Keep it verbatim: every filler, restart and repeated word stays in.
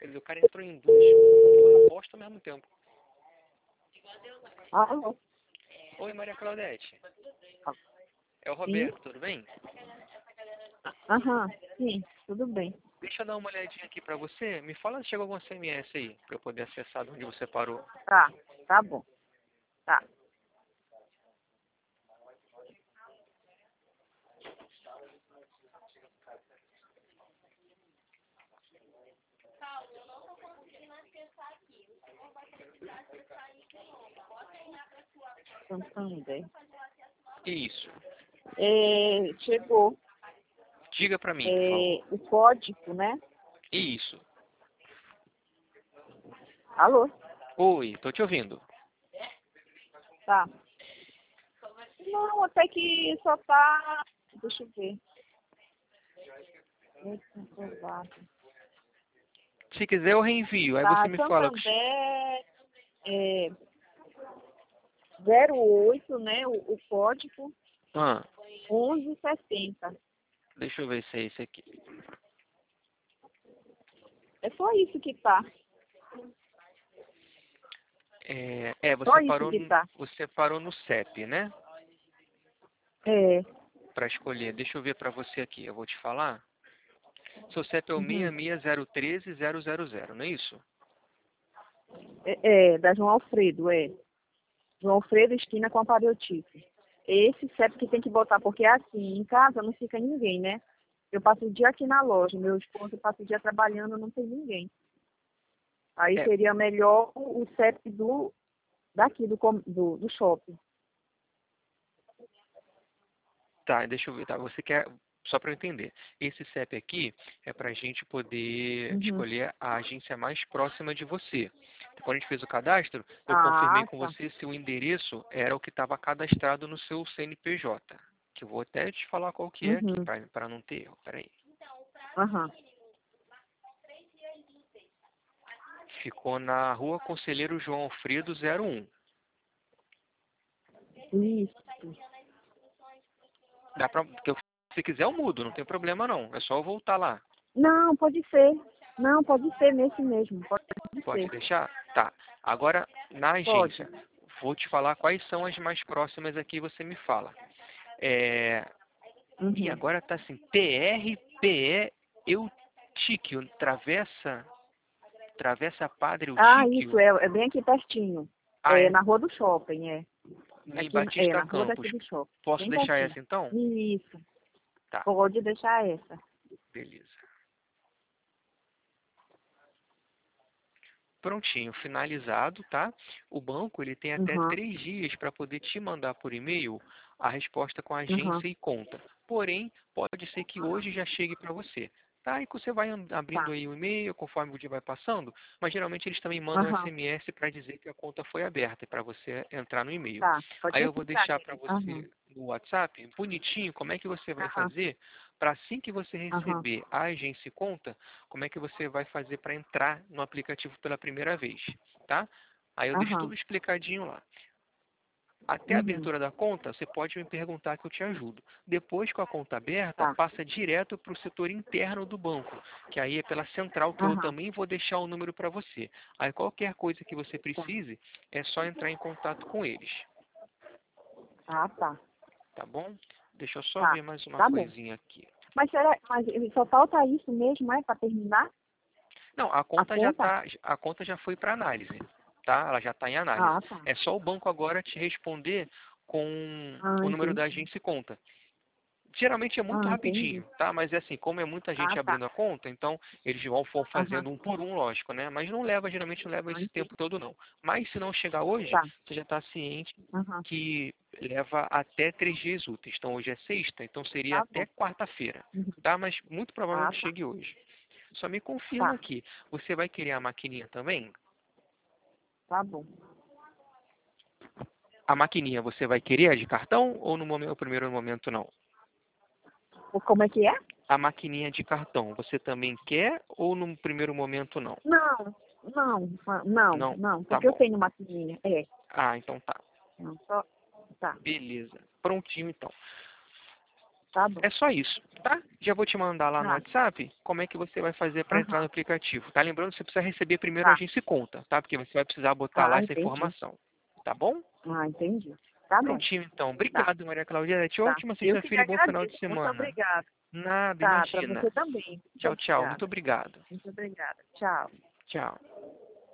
Quer dizer, o cara entrou em duas, duas apostas ao mesmo tempo. Alô? Oi, Maria Claudete. É o Sim? Roberto, tudo bem? Aham, sim, tudo bem. Deixa eu dar uma olhadinha aqui pra você. Me fala se chegou algum S M S aí, pra eu poder acessar de onde você parou. Tá, tá bom. Tá. Santander. Isso. É, chegou Diga pra mim, por é, favor. o código, né? Isso. Alô? Oi, tô te ouvindo. Tá. Não, até que só tá. Deixa eu ver. Esse aprovado. Se quiser eu reenvio, aí você Tá, me fala. Santander é, zero oito, né? O, o código Ah, onze sessenta. deixa eu ver se é esse aqui. É só isso que tá. É, é Só você isso parou, que no- tá. você parou no C E P, né? É. Pra escolher. Deixa eu ver pra você aqui. Eu vou te falar. Seu C E P é o Uhum. seis seis zero um três zero zero zero, não é isso? É, é, da João Alfredo, é. João Alfredo, esquina com a Pariotipe. Esse C E P que tem que botar, porque assim, em casa não fica ninguém, né? Eu passo o dia aqui na loja, meu esposo passa o dia trabalhando, não tem ninguém. Aí É, seria melhor o C E P do, daqui, do, com- do, do shopping. tá, deixa eu ver, tá? Você quer, só para eu entender, esse C E P aqui é para a gente poder Uhum. escolher a agência mais próxima de você. Quando a gente fez o cadastro, eu confirmei Ah, com tá. você se o endereço era o que estava cadastrado no seu C N P J. Que eu vou até te falar qual que é aqui, Uhum. para não ter erro. Peraí. Aham. Ficou na rua Conselheiro João Alfredo zero um. Isso. Dá pra, porque eu- se quiser eu mudo, não tem problema não. É só eu voltar lá. Não, pode ser. Não, pode ser nesse mesmo. Pode Pode ser. deixar? Tá. Agora, na Pode. agência, vou te falar quais são as mais próximas aqui, você me fala. É... E Uhum. agora tá assim, T R P E Eutíquio, Travessa, Travessa Padre Ah, isso, Eutíquio. é, é bem aqui pertinho. Ah, É é? na rua do shopping, é. Em Aqui, é, Batista na rua Campos. daqui do shopping. Posso Bem deixar pertinho. essa então? Isso. Tá, Pode deixar essa. beleza. Prontinho, finalizado, tá? O banco ele tem até Uhum. três dias para poder te mandar por e-mail a resposta com a Uhum. agência e conta. Porém, pode ser que hoje já chegue para você. Tá? E que você vai and- abrindo Tá. aí o e-mail conforme o dia vai passando, mas geralmente eles também mandam Uhum. S M S para dizer que a conta foi aberta para você entrar no e-mail. Tá. Pode Aí eu vou explicar deixar para nele. Uhum. você no WhatsApp, bonitinho, como é que você vai Uhum. fazer para assim que você Uhum. receber a agência e conta, como é que você vai fazer para entrar no aplicativo pela primeira vez, tá? Aí eu deixo Uhum. tudo explicadinho lá. Até a Uhum. abertura da conta, você pode me perguntar que eu te ajudo. Depois com a conta aberta, Tá. passa direto para o setor interno do banco, que aí é pela central que eu Uhum. também vou deixar o número para você. Aí qualquer coisa que você Tá. precise, é só entrar em contato com eles, Ah, tá. tá bom? Deixa eu só Tá. ver mais uma Tá bom. coisinha aqui. Mas será, mas só falta isso mesmo, é, para terminar Não, a a conta já conta? tá, a conta já foi para análise, tá? Ela já está em análise. Ah, tá. É só o banco agora te responder com Ah, o número da entendi. agência e conta. Geralmente é muito Ah, entendi. rapidinho, tá? Mas é assim, como é muita Ah, gente tá. abrindo a conta, então eles vão for Aham. fazendo um por um, lógico, né? Mas não leva, geralmente não leva Ah, esse entendi. tempo todo, não. Mas se não chegar hoje, Tá. você já está ciente Aham. que leva até três dias úteis. Então hoje é sexta, então seria Tá bom. até quarta-feira, Uhum. tá? Mas muito Ah, provavelmente tá. chegue hoje. Só me confirma Tá. aqui, você vai querer a maquininha também? Tá bom. A maquininha você vai querer a de cartão ou no momento, no primeiro momento não? O- Como é que é? A maquininha de cartão, você também quer ou no primeiro momento não? Não, não, ah, não, Não? não, Tá porque eu bom. tenho maquininha. É. Ah, então tá. Não, só. Tá. Beleza. Prontinho então. Tá bom. É só isso, tá? Já vou te mandar lá no Tá. WhatsApp como é que você vai fazer para entrar Aham. no aplicativo, tá? Lembrando que você precisa receber primeiro a Tá. agência e conta, tá? Porque você vai precisar botar lá Ah, essa entendi. informação, tá bom? Ah, entendi. Tá bom. Prontinho, então. Tá. Obrigado, Maria Claudete. Tá. Ótima Eu que te sexta-feira e bom final de agradeço. Muito semana. obrigada. Nada, Tá, para imagina. você também. Muito Tchau, tchau. Muito obrigada. obrigado. Muito obrigada. Tchau. Tchau.